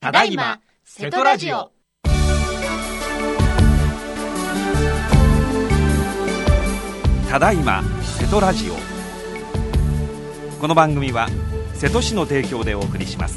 ただいま瀬戸ラジオ。 ただいま瀬戸ラジオ。この番組は瀬戸市の提供でお送りします。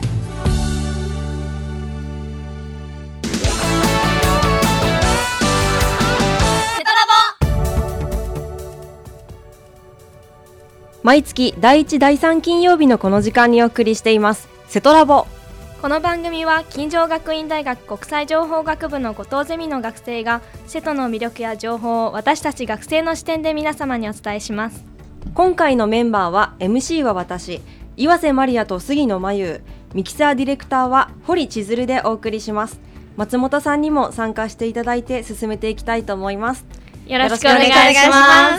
毎月第1第3金曜日のこの時間にお送りしています瀬戸ラボ。 この番組は金城学院大学国際情報学部の後藤ゼミの学生が瀬戸の魅力や情報を私たち学生の視点で皆様にお伝えします。 今回のメンバーは MC は私岩瀬まりやと杉野真由、ミキサーディレクターは堀千鶴でお送りします。松本さんにも参加していただいて進めていきたいと思います。 よろしくお願いします。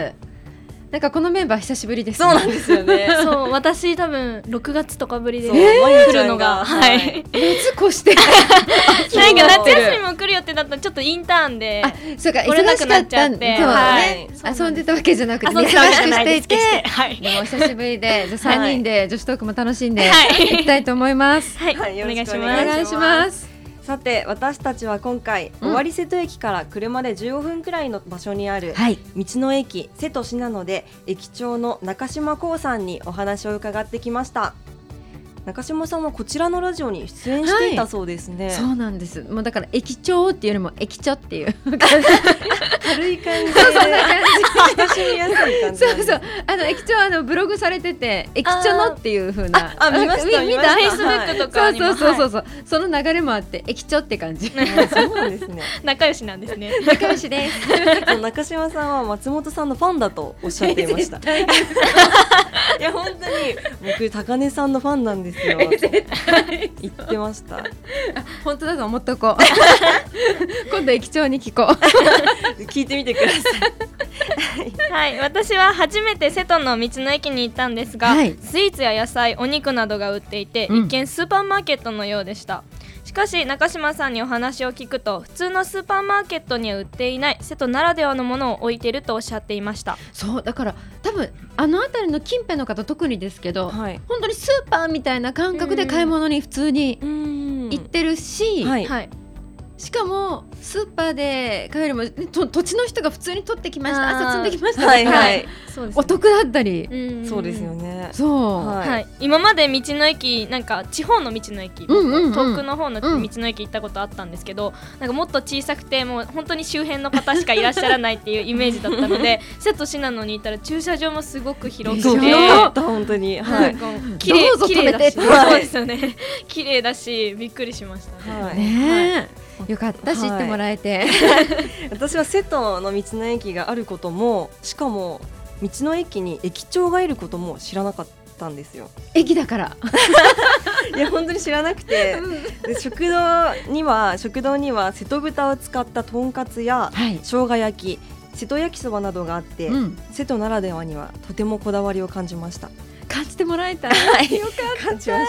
なんかこのメンバー久しぶりですね。 そうなんですよねそう、私多分6月とかぶりで来るのが、はい、 夏越してなんか夏休みも来る予定だったらちょっとインターンでそうか来れなくなっちゃって、 はい、遊んでたわけじゃなくて忙しくしていて、 はい、 でも久しぶりでじゃあ3人で女子トークも楽しんでいきたいと思います。 はい、 はい、 お願いします。 お願いします。 さて私たちは今回、尾張瀬戸駅から車で15分くらいの場所にある道の駅瀬戸市なので、駅長の中島光さんにお話を伺ってきました。中島さんはこちらのラジオに出演していたそうですね。 そうなんです。もうだから駅長っていうよりも駅長っていう軽い感じで親しみやすい感じ。 そうそう、駅長ブログされてて駅長のっていう風な見ました見たフェイスブックとかにもそうその流れもあって駅長って感じ。 そうなんですね。 仲良しなんですね。 仲良しです。 中島さんは松本さんのファンだとおっしゃっていました。いや本当に僕高根さんのファンなんですよ。言ってました。 本当だと思っとこう。今度駅長に聞こう。 聞いてみてください。 はい、私は初めて瀬戸の道の駅に行ったんですが、スイーツや野菜、お肉などが売っていて、一見スーパーマーケットのようでした。しかし中島さんにお話を聞くと、普通のスーパーマーケットには売っていない瀬戸ならではのものを置いているとおっしゃっていました。 そうだから多分辺りの近辺の方特にですけど、本当にスーパーみたいな感覚で買い物に普通に行ってるし、しかもスーパーで買うよりも、土地の人が普通に取ってきました、朝積んできましたとか、お得だったり、 そうですよね。 そう、 今まで道の駅、なんか地方の道の駅、遠くの方の道の駅行ったことあったんですけど、なんかもっと小さくてもう本当に周辺の方しかいらっしゃらないっていうイメージだったので瀬戸市なのに行ったら駐車場もすごく広くて、 本当に綺麗だし、そうですよね、綺麗だしびっくりしましたね。 よかった知ってもらえて、 私は瀬戸の道の駅があることも、しかも道の駅に駅長がいることも知らなかったんですよ。 駅だからいや本当に知らなくて、で食堂には瀬戸豚を使ったとんかつや、生姜焼き、瀬戸焼きそばなどがあって、瀬戸ならではにはとてもこだわりを感じました。 感じてもらえた。 よかった 。 感じました。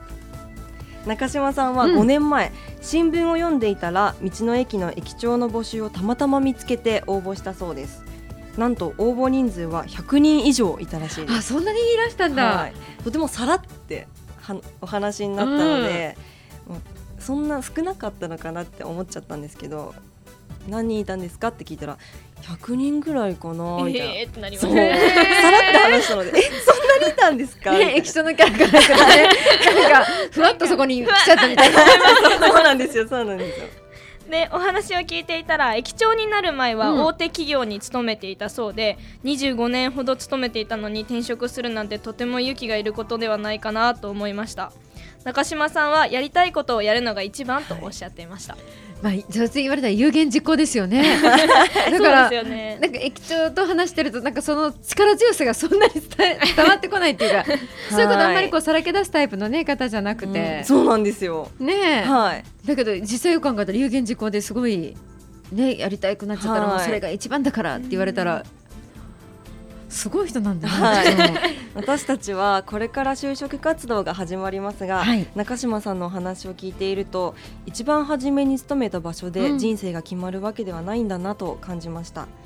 中島さんは5年前、新聞を読んでいたら道の駅の駅長の募集をたまたま見つけて応募したそうです。なんと応募人数は100人以上いたらしいです。 そんなにいらしたんだ。 とてもさらってお話になったので、そんな少なかったのかなって思っちゃったんですけど、何人いたんですかって聞いたら100人ぐらいかなみたいな、 ってなりましたね。 さらって話したのでそんなにいたんですか、 駅長のキャラクターがね、なんかふわっとそこに来ちゃったみたいな。 そうなんですよ。 でお話を聞いていたら、駅長になる前は大手企業に勤めていたそうで、25年ほど勤めていたのに転職するなんてとても勇気がいることではないかなと思いました。中島さんはやりたいことをやるのが一番とおっしゃっていました。 上手に言われたら有言実行ですよね。だからそうですよね。 なんか駅長と話してると、なんかその力強さがそんなに伝わってこないっていうか、そういうことあんまりさらけ出すタイプの、方じゃなくて、 そうなんですよね。だけど実際よく考えたら有言実行ですごいやりたくなっちゃったら、もうそれが一番だからって言われたら、すごい人なんだね。 私たちはこれから就職活動が始まりますが、中島さんのお話を聞いていると、一番初めに勤めた場所で人生が決まるわけではないんだなと感じました。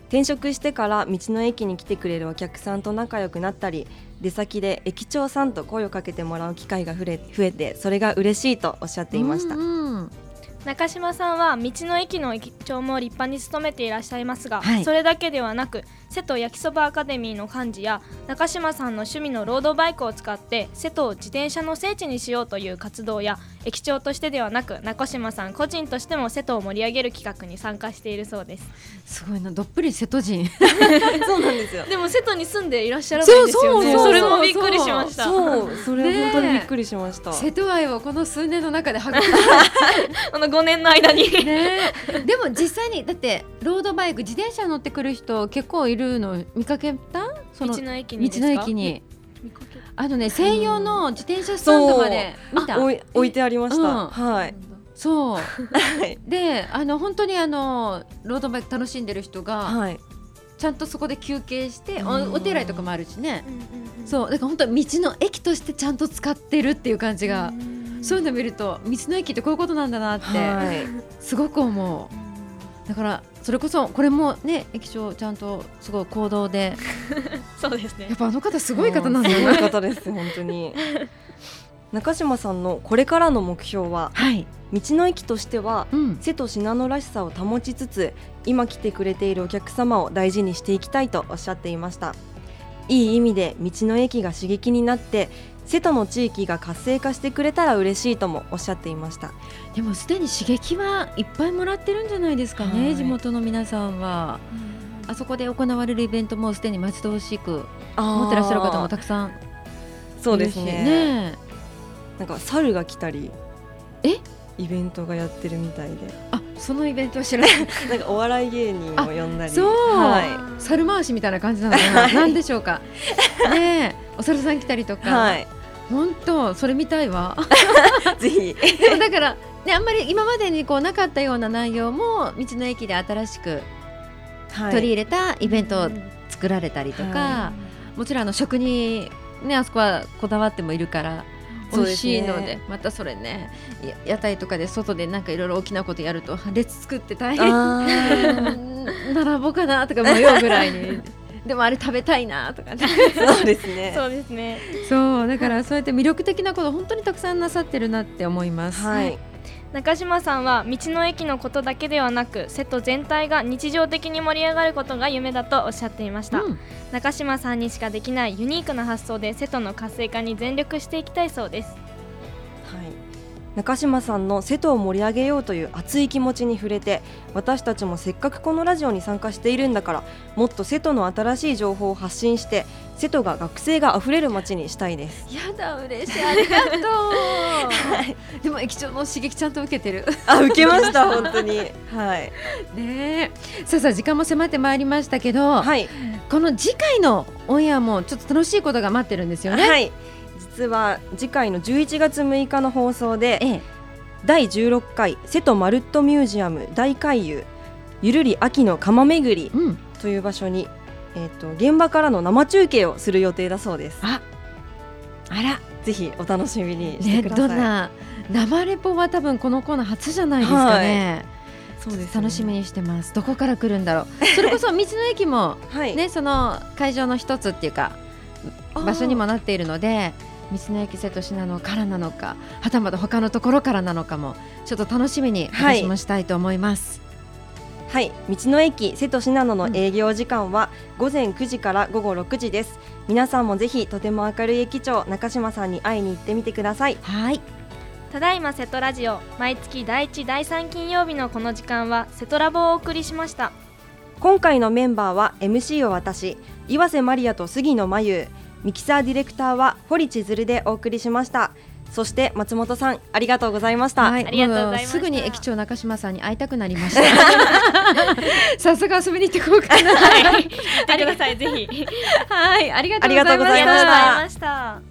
転職してから道の駅に来てくれるお客さんと仲良くなったり、出先で駅長さんと声をかけてもらう機会が増えて、それが嬉しいとおっしゃっていました。 中島さんは道の駅の駅長も立派に務めていらっしゃいますが、 はい、 それだけではなく瀬戸焼きそばアカデミーの幹事や中島さんの趣味のロードバイクを使って瀬戸を自転車の聖地にしようという活動や、駅長としてではなく中島さん個人としても瀬戸を盛り上げる企画に参加しているそうです。 すごいな、どっぷり瀬戸人そうなんですよ。 でも瀬戸に住んでいらっしゃらないんですよね。それもびっくりしました。 それ本当にびっくりしました。 瀬戸愛をこの数年の中で育んだこの5年の間にね。でも実際にだってロードバイク自転車乗ってくる人結構いるの見かけた？ 道の駅にですか？ 道の駅に専用の自転車スタンドまで見た？ 置いてありました。はい。 そうで本当にロードバイク楽しんでる人が、ちゃんとそこで休憩して、お手洗いとかもあるしね、そうだから本当道の駅としてちゃんと使ってるっていう感じが、そういうの見ると道の駅ってこういうことなんだなって、すごく思う。だからそれこそこれもね、駅長ちゃんとすごい行動でそうですね、 やっぱ方すごい方なんだよね。 すごい方です本当に。中島さんのこれからの目標は、道の駅としては、瀬戸信濃らしさを保ちつつ、今来てくれているお客様を大事にしていきたいとおっしゃっていました。いい意味で道の駅が刺激になって瀬戸の地域が活性化してくれたら嬉しいともおっしゃっていました。 でもすでに刺激はいっぱいもらってるんじゃないですかね、地元の皆さんは。あそこで行われるイベントもすでに待ち遠しく思ってらっしゃる方もたくさんいるし。 そうですね。なんか猿が来たりイベントがやってるみたいで。 そのイベントは知らないなんかお笑い芸人を呼んだり。 そう、猿回しみたいな感じなのかななんでしょうかね。お猿さん来たりとか、本当それ見たいわぜひ。 でもだからね、あんまり今までになかったような内容も道の駅で新しく取り入れたイベントを作られたりとか、もちろん職人ね、あそこはこだわってもいるから美味しいの で、またそれね、屋台とかで外でなんかいろいろ大きなことやると列作って大変並ぼうかなとか迷うぐらいにでもあれ食べたいなとかね。 そうですね。 そうですね。 そうだからそうやって魅力的なこと本当にたくさんなさってるなって思います。 中島さんは道の駅のことだけではなく瀬戸全体が日常的に盛り上がることが夢だとおっしゃっていました。中島さんにしかできないユニークな発想で瀬戸の活性化に全力していきたいそうです。 中島さんの瀬戸を盛り上げようという熱い気持ちに触れて、私たちもせっかくこのラジオに参加しているんだから、もっと瀬戸の新しい情報を発信して瀬戸が学生があふれる街にしたいです。 やだ、嬉しい、ありがとうでも駅長の刺激ちゃんと受けてる。 受けました本当に。 ね、さあ時間も迫ってまいりましたけど、この次回のオンエアもちょっと楽しいことが待ってるんですよね。 実は次回の11月6日の放送で、第16回瀬戸まるっとミュージアム大回遊ゆるり秋の釜めぐりという場所に、現場からの生中継をする予定だそうです。 あら、 ぜひお楽しみにしてください。 どんな生レポは多分このコーナー初じゃないですかね。そうですね、楽しみにしてます。どこから来るんだろう。それこそ道の駅も、その会場の一つっていうか場所にもなっているので、道の駅瀬戸信濃からなのか、はたまた他のところからなのかもちょっと楽しみに私もしたいと思います。 道の駅瀬戸信濃の営業時間は午前9時から午後6時です。皆さんもぜひとても明るい駅長中島さんに会いに行ってみてください。 ただいま瀬戸ラジオ、毎月第1第3金曜日のこの時間は瀬戸ラボをお送りしました。 今回のメンバーは MC を私、岩瀬まりやと杉野真由、ミキサーディレクターは堀千鶴でお送りしました。そして松本さん、ありがとうございました。 ありがとうございました。 すぐに駅長中島さんに会いたくなりました早速遊びに行ってこうかな。 来てください、ぜひ。 ありがとうございました。